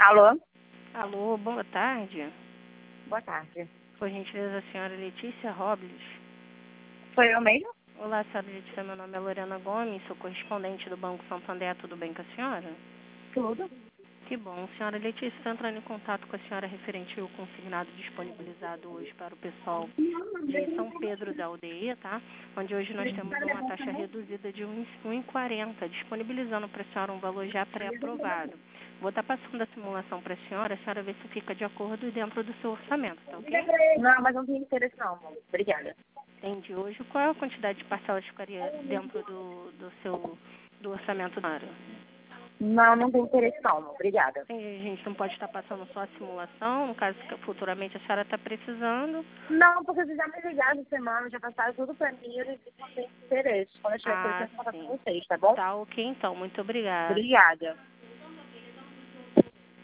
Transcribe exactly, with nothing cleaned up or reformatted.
Alô? Alô, boa tarde. Boa tarde. Por gentileza, a senhora Letícia Robles. Foi eu mesmo? Olá, senhora Letícia, meu nome é Lorena Gomes, sou correspondente do Banco Santander, tudo bem com a senhora? Tudo. Que bom. Senhora Letícia, estou entrando em contato com a senhora referente ao consignado disponibilizado hoje para o pessoal de São Pedro da Aldeia, tá? Onde hoje nós temos uma taxa reduzida de um vírgula quarenta, disponibilizando para a senhora um valor já pré-aprovado. Vou estar passando a simulação para a senhora, a senhora ver se fica de acordo dentro do seu orçamento, tá ok? Não, mas não tem interesse não, amor. Obrigada. Entendi. Hoje, qual é a quantidade de parcelas que ficaria dentro do, do seu do orçamento da senhora? Não, não tem interesse não, amor. Obrigada. A gente não pode estar passando só a simulação, no caso que futuramente a senhora está precisando. Não, porque vocês já me ligaram essa semana, já passaram tudo pra mim e eu disse que não tem interesse. Quando eu tiver interesse, Ah, eu vou contar com sim. vocês, tá bom? Tá ok, então. Muito obrigada. Obrigada.